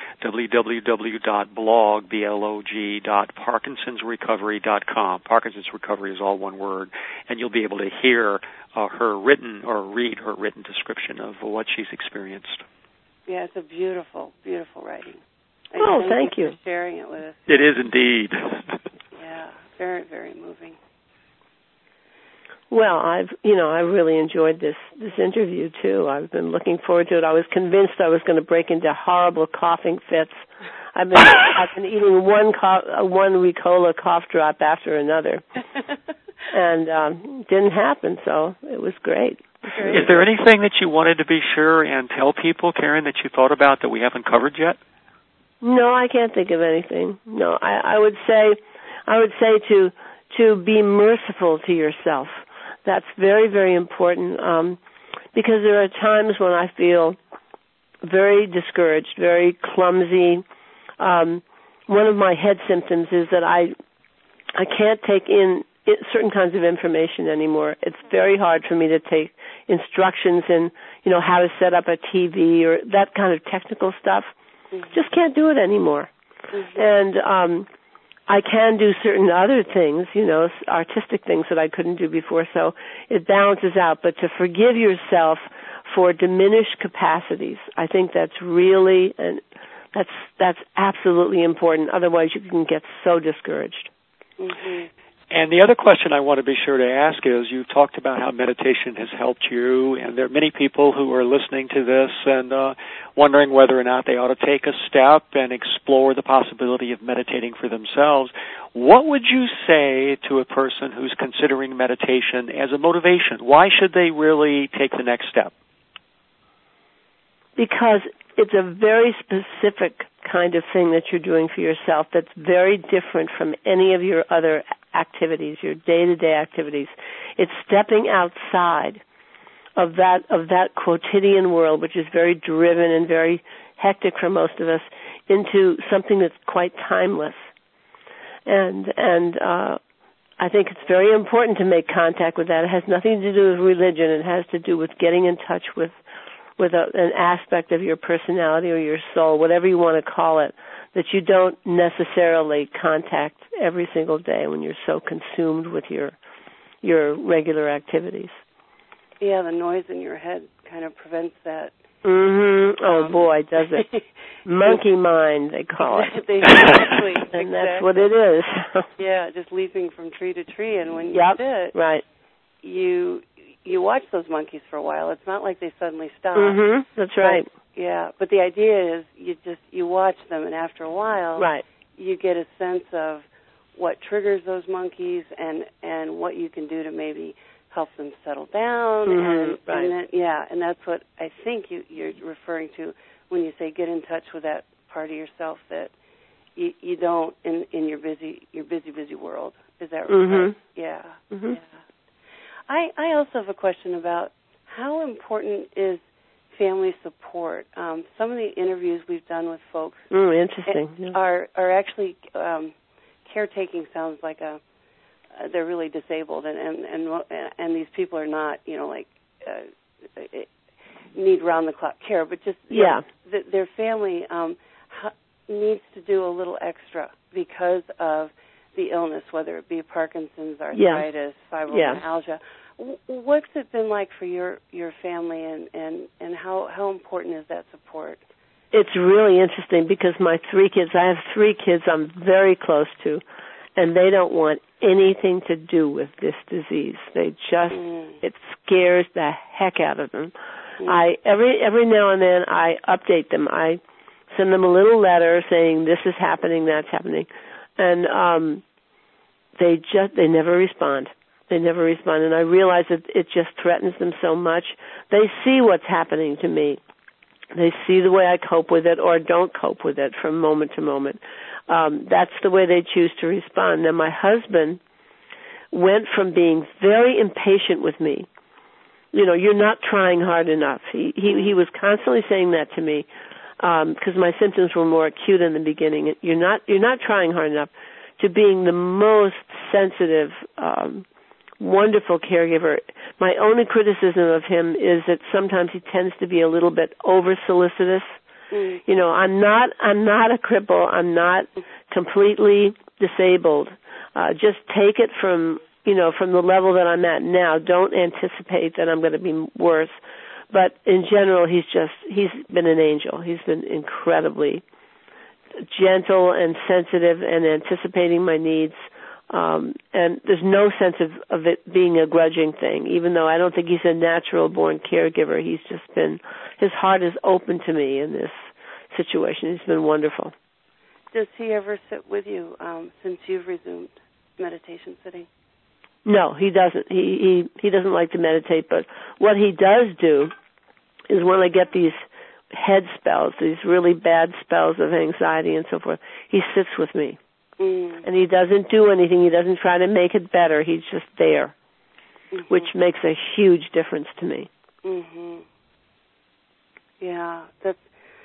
www.blog.parkinsonsrecovery.com. Parkinson's Recovery is all one word, and you'll be able to hear her written or read her written description of what she's experienced. Yeah, it's a beautiful, beautiful writing. Thank you for sharing it with us. It is indeed. Yeah, very, very moving. Well, I really enjoyed this interview too. I've been looking forward to it. I was convinced I was going to break into horrible coughing fits. I've been eating one Ricola cough drop after another, and didn't happen. So it was great. Is there anything that you wanted to be sure and tell people, Karen, that you thought about that we haven't covered yet? No, I can't think of anything. No, I would say to be merciful to yourself. That's very, very important, because there are times when I feel very discouraged, very clumsy. One of my head symptoms is that I can't take in certain kinds of information anymore. It's very hard for me to take instructions in, how to set up a TV or that kind of technical stuff. Mm-hmm. Just can't do it anymore. Mm-hmm. And I can do certain other things, artistic things that I couldn't do before, so it balances out. But to forgive yourself for diminished capacities, I think that's really, and that's absolutely important. Otherwise, you can get so discouraged. Mm-hmm. And the other question I want to be sure to ask is, you talked about how meditation has helped you, and there are many people who are listening to this and wondering whether or not they ought to take a step and explore the possibility of meditating for themselves. What would you say to a person who's considering meditation as a motivation? Why should they really take the next step? Because it's a very specific kind of thing that you're doing for yourself that's very different from any of your other activities, your day-to-day activities. It's stepping outside of that quotidian world, which is very driven and very hectic for most of us, into something that's quite timeless. And I think it's very important to make contact with that. It has nothing to do with religion. It has to do with getting in touch with an aspect of your personality or your soul, whatever you want to call it, that you don't necessarily contact every single day when you're so consumed with your regular activities. Yeah, the noise in your head kind of prevents that. Mm-hmm. Oh, boy, does it. Monkey mind, they call it. Exactly. And that's what it is. Yeah, just leaping from tree to tree. And when you sit, right, you watch those monkeys for a while. It's not like they suddenly stop. Mm-hmm. That's right. But the idea is you watch them, and after a while, right, you get a sense of what triggers those monkeys and what you can do to maybe help them settle down. Mm-hmm. And that's what I think you're referring to when you say get in touch with that part of yourself that you don't in your busy world. Is that right? Mm-hmm. Yeah. Mm-hmm. Yeah. I also have a question about how important is family support. Some of the interviews we've done with folks are actually caretaking sounds like they're really disabled and these people are not need round the clock care, but just their family needs to do a little extra because of the illness, whether it be Parkinson's, arthritis, fibromyalgia. What's it been like for your family, and how important is that support? It's really interesting because my 3 kids, I have 3 kids I'm very close to, and they don't want anything to do with this disease. They just, it scares the heck out of them. Every now and then I update them. I send them a little letter saying this is happening, that's happening. And they never respond. They never respond. And I realize that it just threatens them so much. They see what's happening to me. They see the way I cope with it or don't cope with it from moment to moment. That's the way they choose to respond. Now, my husband went from being very impatient with me. You're not trying hard enough. He was constantly saying that to me because my symptoms were more acute in the beginning. You're not trying hard enough, to being the most sensitive, wonderful caregiver. My only criticism of him is that sometimes he tends to be a little bit over-solicitous. I'm not a cripple. I'm not completely disabled. Just take it from the level that I'm at now. Don't anticipate that I'm going to be worse. But in general, he's been an angel. He's been incredibly gentle and sensitive and anticipating my needs. And there's no sense of it being a grudging thing, even though I don't think he's a natural-born caregiver. His heart is open to me in this situation. He's been wonderful. Does he ever sit with you since you've resumed meditation sitting? No, he doesn't. He doesn't like to meditate, but what he does do is when I get these head spells, these really bad spells of anxiety and so forth, he sits with me. And he doesn't do anything. He doesn't try to make it better. He's just there, which makes a huge difference to me. Yeah, that's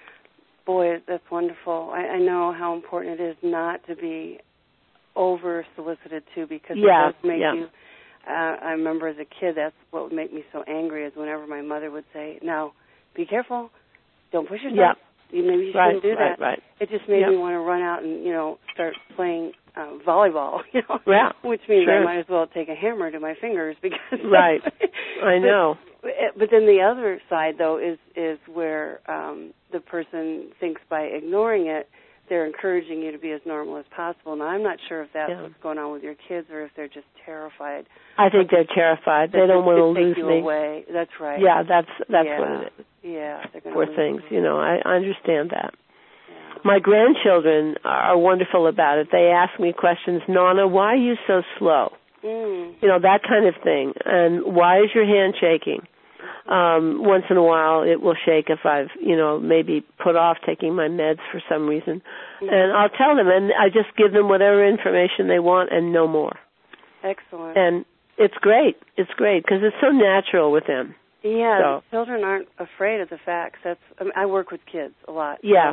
wonderful. I know how important it is not to be over-solicited, too, because it does make you... I remember as a kid, that's what would make me so angry, is whenever my mother would say, now, be careful, don't push yourself. Maybe you shouldn't do that. Right. It just made me want to run out and, start playing volleyball, which means I might as well take a hammer to my fingers because... Right. I know. But then the other side, though, is where the person thinks by ignoring it, they're encouraging you to be as normal as possible. And I'm not sure if that's what's going on with your kids or if they're just terrified. I think they're terrified. They don't want to lose take you me. Away. That's right. Yeah, that's what it is. Yeah, they're going to poor lose things. you. I understand that. Yeah. My grandchildren are wonderful about it. They ask me questions, Nana, why are you so slow? That kind of thing. And why is your hand shaking? Once in a while it will shake if I've, maybe put off taking my meds for some reason. And I'll tell them, and I just give them whatever information they want and no more. Excellent. And it's great. It's great because it's so natural with them. Yeah, children aren't afraid of the facts. I work with kids a lot. Yeah.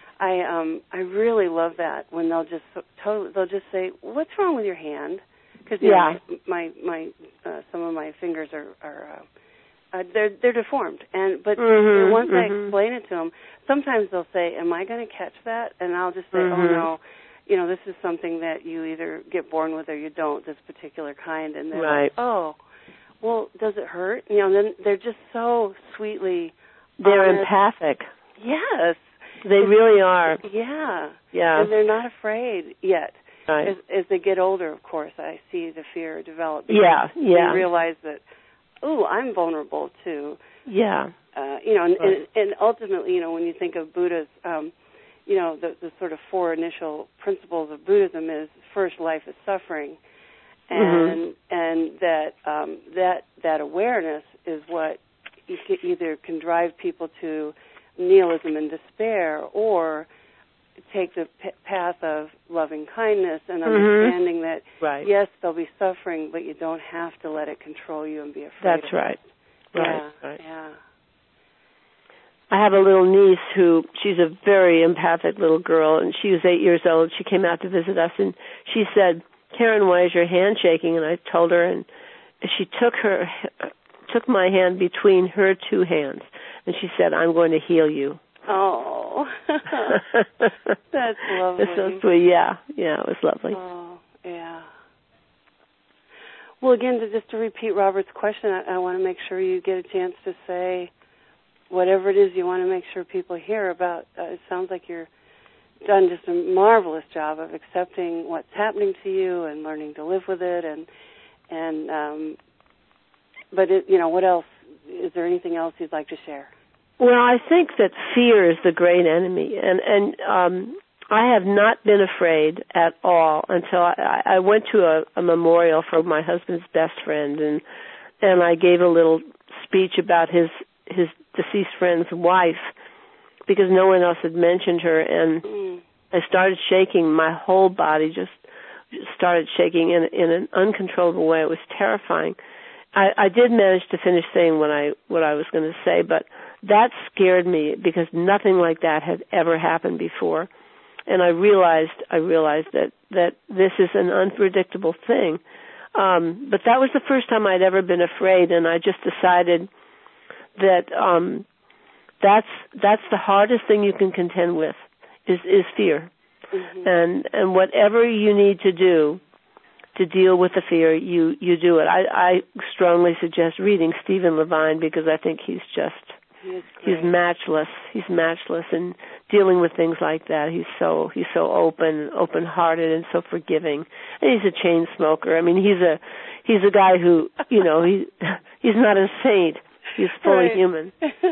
I really love that when they'll just say, "What's wrong with your hand?" Because my some of my fingers are they're deformed, but once I explain it to them, sometimes they'll say, "Am I going to catch that?" And I'll just say, "Oh no, this is something that you either get born with or you don't. This particular kind." And they're like, "Oh, well, does it hurt?" And then they're just so sweetly. They're empathic. Yes, they really are. Yeah, yeah, and they're not afraid yet. Right. As they get older, of course, I see the fear develop. Yeah. They realize that, I'm vulnerable too. Yeah. And ultimately, when you think of Buddha's, the sort of four initial principles of Buddhism is first, life is suffering, and that awareness is what either can drive people to nihilism and despair, or take the path of loving kindness and understanding that, yes, there'll be suffering, but you don't have to let it control you and be afraid. That's right. Right. Yeah. I have a little niece she's a very empathic little girl, and she was 8 years old. She came out to visit us, and she said, Karen, why is your hand shaking? And I told her, and she took my hand between her two hands, and she said, I'm going to heal you. Oh, that's lovely. It's so sweet. Yeah, it was lovely. Oh, yeah. Well, again, just to repeat Robert's question, I want to make sure you get a chance to say whatever it is you want to make sure people hear about. It sounds like you're done just a marvelous job of accepting what's happening to you and learning to live with it. But what else? Is there anything else you'd like to share? Well, I think that fear is the great enemy, and I have not been afraid at all until I went to a memorial for my husband's best friend, and I gave a little speech about his deceased friend's wife because no one else had mentioned her, and I started shaking. My whole body just started shaking in an uncontrollable way. It was terrifying. I did manage to finish saying what I was going to say, but that scared me because nothing like that had ever happened before. And I realized that this is an unpredictable thing. But that was the first time I'd ever been afraid, and I just decided that that's the hardest thing you can contend with is fear. And whatever you need to do to deal with the fear, you do it. I strongly suggest reading Stephen Levine because I think he's just He's matchless. He's matchless in dealing with things like that. He's so open-hearted and so forgiving. And he's a chain smoker. I mean, he's a guy who, you know, he's not a saint. He's fully human.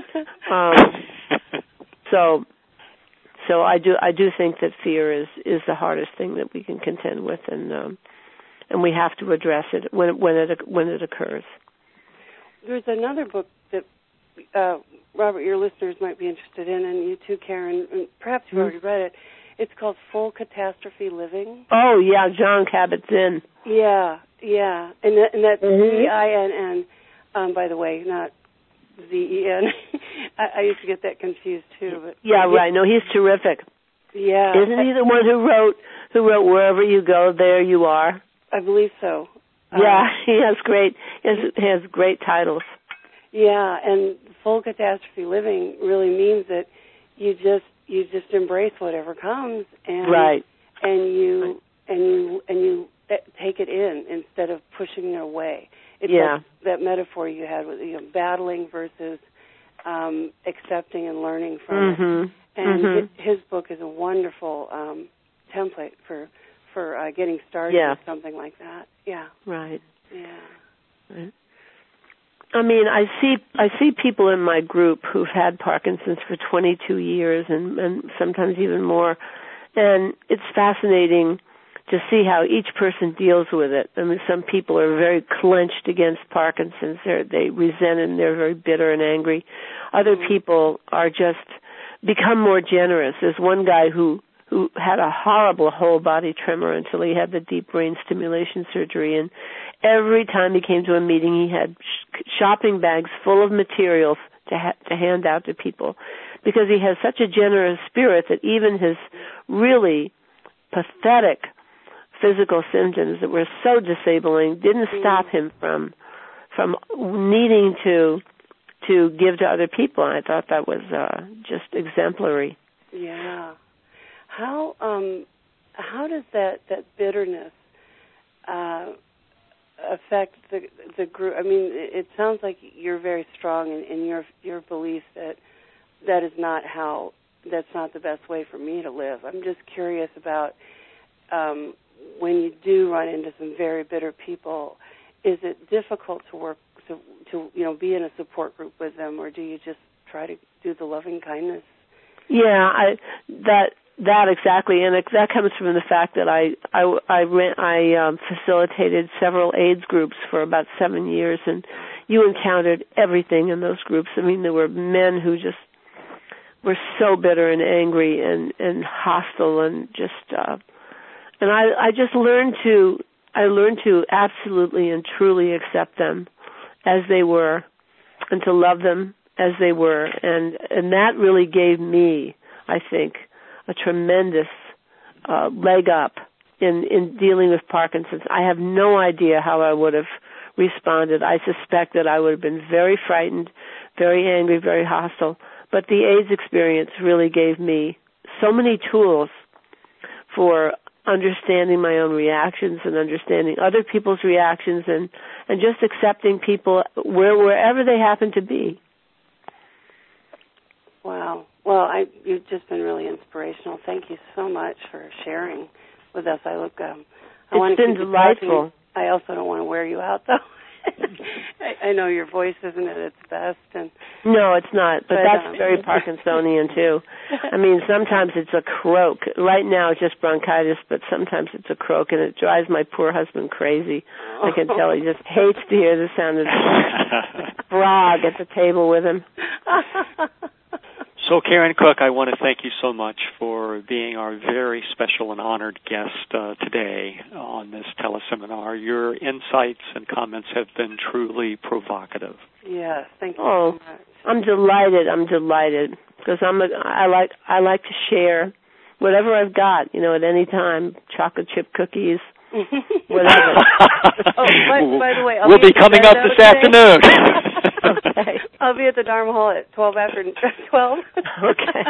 So I do think that fear is the hardest thing that we can contend with, and we have to address it when it occurs. There's another book that Robert, your listeners might be interested in, and you too, Karen, and perhaps you've already read it. It's called Full Catastrophe Living. Oh yeah, Jon Kabat-Zinn. Yeah, and that's Zinn. By the way, not Zen. I used to get that confused too. But yeah, right. No, he's terrific. Yeah, isn't he the one who wrote Wherever You Go, There You Are? I believe so. Yeah, he has great titles. Yeah, and Full Catastrophe Living really means that you just embrace whatever comes, and right, and you take it in instead of pushing it away. It's like that metaphor you had with battling versus accepting and learning from it. And his book is a wonderful template for getting started with something like that. Yeah. Right. Yeah. Right. I mean, I see people in my group who've had Parkinson's for 22 years and sometimes even more, and it's fascinating to see how each person deals with it. I mean, some people are very clenched against Parkinson's. They resent it and they're very bitter and angry. Other people are just become more generous. There's one guy who had a horrible whole body tremor until he had the deep brain stimulation surgery, and every time he came to a meeting he had shopping bags full of materials to hand out to people, because he has such a generous spirit that even his really pathetic physical symptoms that were so disabling didn't stop him from needing to give to other people. And I thought that was just exemplary. Yeah. How does that bitterness affect the group? I mean, it sounds like you're very strong in your belief that is that's not the best way for me to live. I'm just curious about when you do run into some very bitter people, is it difficult to work to be in a support group with them, or do you just try to do the loving kindness? Yeah, that exactly, and that comes from the fact that I facilitated several AIDS groups for about 7 years, and you encountered everything in those groups. I mean, there were men who just were so bitter and angry and hostile, and just and I just learned to absolutely and truly accept them as they were, and to love them as they were, and that really gave me, I think, a tremendous leg up in dealing with Parkinson's. I have no idea how I would have responded. I suspect that I would have been very frightened, very angry, very hostile. But the AIDS experience really gave me so many tools for understanding my own reactions and understanding other people's reactions and just accepting people wherever they happen to be. Wow. Well, you've just been really inspirational. Thank you so much for sharing with us. It's been delightful. I also don't want to wear you out, though. I know your voice isn't at its best. No, it's not, but that's very Parkinsonian, too. I mean, sometimes it's a croak. Right now it's just bronchitis, but sometimes it's a croak, and it drives my poor husband crazy. I can tell he just hates to hear the sound of the frog at the table with him. So, Karen Cook, I want to thank you so much for being our very special and honored guest today on this teleseminar. Your insights and comments have been truly provocative. Yes, thank you so much. I'm delighted because I like to share whatever I've got, at any time, chocolate chip cookies, whatever. By the way, we'll be coming up this afternoon. Okay. I'll be at the Dharma Hall at 12 after 12. Okay.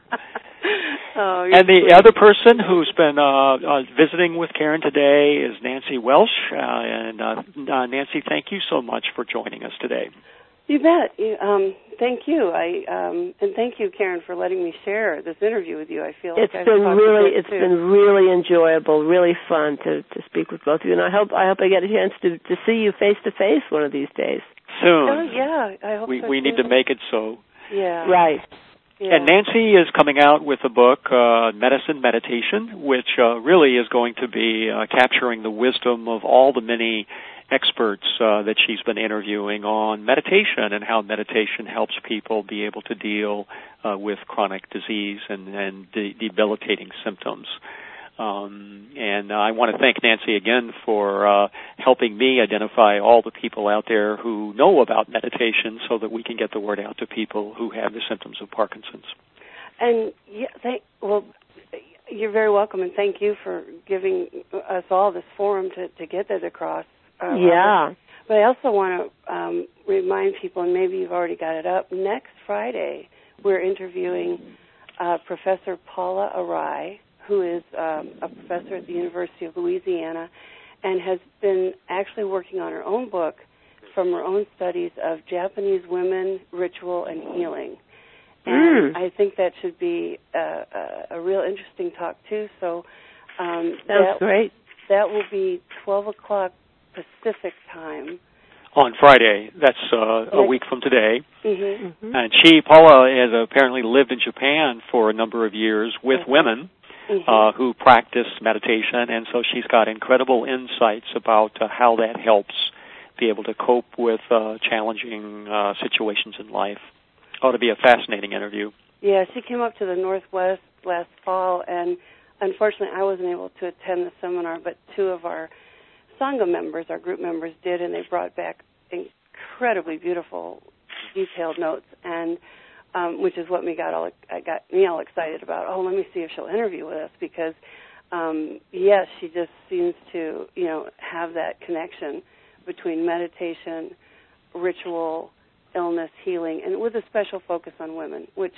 And the other person who's been visiting with Karen today is Nancy Welsh. And Nancy, thank you so much for joining us today. You bet. Thank you. And thank you, Karen, for letting me share this interview with you. I feel like it's been really enjoyable, really fun to speak with both of you, and I hope I get a chance to see you face to face one of these days. Soon. Oh, yeah, I hope so. We need to make it so. Yeah. Right. Yeah. And Nancy is coming out with a book, Medicine Meditation, which really is going to be capturing the wisdom of all the many experts that she's been interviewing on meditation and how meditation helps people be able to deal with chronic disease and debilitating symptoms. And I want to thank Nancy again for helping me identify all the people out there who know about meditation so that we can get the word out to people who have the symptoms of Parkinson's. And you're very welcome, and thank you for giving us all this forum to get that across. Yeah. But I also want to remind people, and maybe you've already got it up, next Friday we're interviewing Professor Paula Arai, who is a professor at the University of Louisiana and has been actually working on her own book from her own studies of Japanese women, ritual, and healing. And I think that should be a real interesting talk, too. So sounds great. That will be 12 o'clock Pacific time. On Friday. That's a week from today. Mm-hmm. Mm-hmm. And Paula, has apparently lived in Japan for a number of years with women who practice meditation, and so she's got incredible insights about how that helps be able to cope with challenging situations in life. Ought to be a fascinating interview. Yeah, she came up to the Northwest last fall, and unfortunately I wasn't able to attend the seminar, but two of our Sangha members, our group members, did, and they brought back incredibly beautiful, detailed notes, and which is what got me all excited about. Oh, let me see if she'll interview with us, because yes, she just seems to have that connection between meditation, ritual, illness, healing, and with a special focus on women, which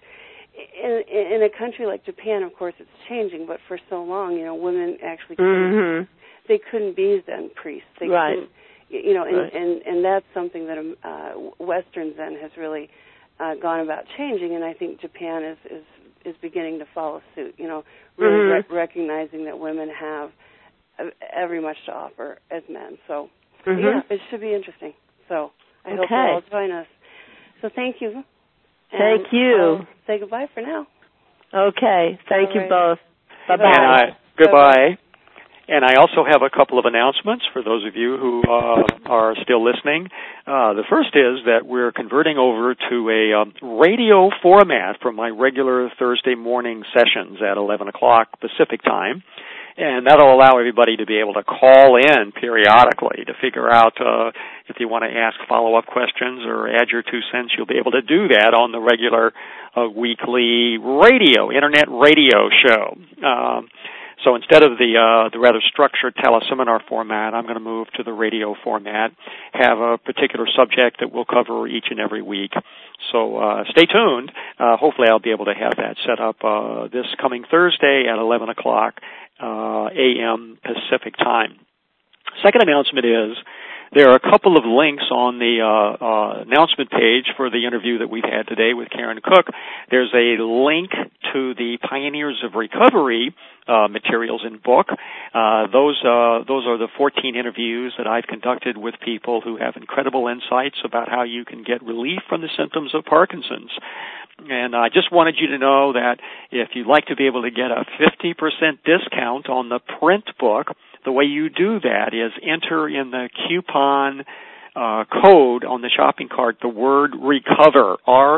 in a country like Japan, of course, it's changing, but for so long, women actually they couldn't be Zen priests. They couldn't, and that's something that Western Zen has really gone about changing, and I think Japan is beginning to follow suit. Really recognizing that women have every much to offer as men. So yeah, it should be interesting. So I hope you'll all join us. So thank you. Thank you. Say goodbye for now. Okay. Thank you both. Bye-bye. And goodbye. And I also have a couple of announcements for those of you who are still listening. The first is that we're converting over to a radio format for my regular Thursday morning sessions at 11 o'clock Pacific time. And that'll allow everybody to be able to call in periodically to figure out if you want to ask follow-up questions or add your 2 cents. You'll be able to do that on the regular weekly internet radio show. So instead of the rather structured teleseminar format, I'm going to move to the radio format, have a particular subject that we'll cover each and every week. So stay tuned. Hopefully I'll be able to have that set up this coming Thursday at 11 o'clock a.m. Pacific time. Second announcement is there are a couple of links on the announcement page for the interview that we've had today with Karen Cook. There's a link to the Pioneers of Recovery materials and book. Those are the 14 interviews that I've conducted with people who have incredible insights about how you can get relief from the symptoms of Parkinson's. And I just wanted you to know that if you'd like to be able to get a 50% discount on the print book, the way you do that is enter in the coupon code on the shopping cart the word RECOVER,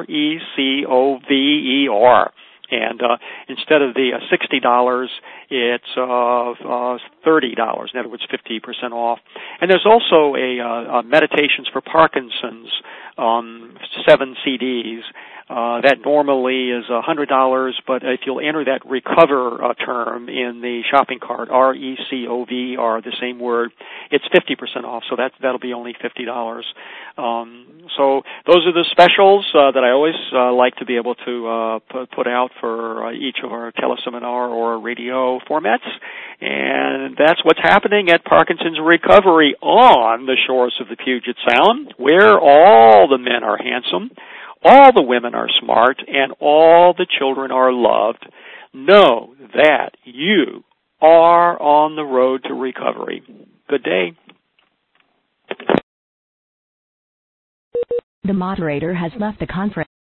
RECOVER. And instead of the $60, it's $30. In other words, 50% off. And there's also a Meditations for Parkinson's 7 CDs. That normally is $100, but if you'll enter that RECOVER term in the shopping cart, RECOVER, the same word, it's 50% off, so that'll be only $50. So those are the specials that I always like to be able to put out for each of our teleseminar or radio formats. And that's what's happening at Parkinson's Recovery on the shores of the Puget Sound, where all the men are handsome, all the women are smart, and all the children are loved, know that you are on the road to recovery. Good day. The moderator has left the conference.